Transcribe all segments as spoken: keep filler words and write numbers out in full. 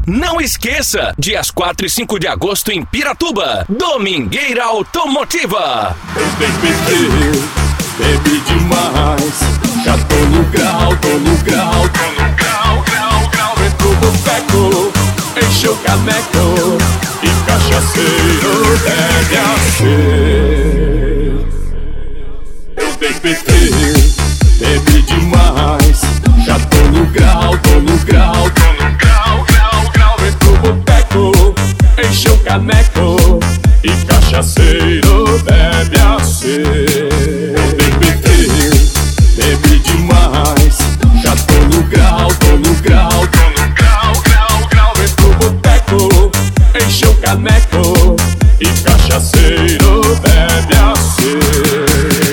Não esqueça, dias quatro e cinco de agosto em Piratuba, Domingueira Automotiva. Eu bebi, bebi demais, já tô no grau, tô no grau, tô no grau, grau, grau. Entro no boteco, enche o caneco e cachaceiro deve ser. Eu bebi, bebi demais, já tô no grau, tô no grau, tô no grau, grau, grau. Entro no boteco, enche o caneco e cachaceiro bebe a ser. Bebi, bebi demais, já tô no grau, tô no grau, tô no grau, grau, grau. Entro no boteco, enche o caneco e cachaceiro bebe a ser.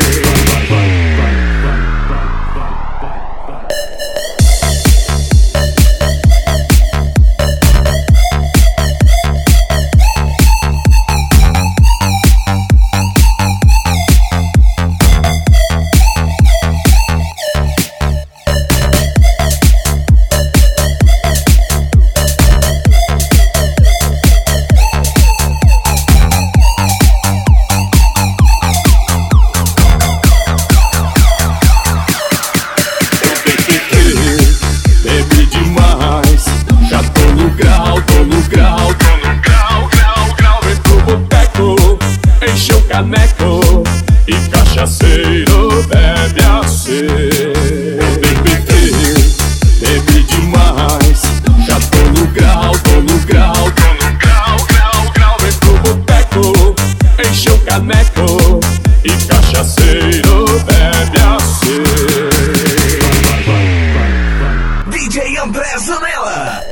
Caneco e cachaceiro bebe a ser. Bebi, bebi demais, já tô no grau, tô no grau, tô no grau, grau, grau. Entro no boteco, enche o caneco e cachaceiro bebe a ser. D J André Zanella.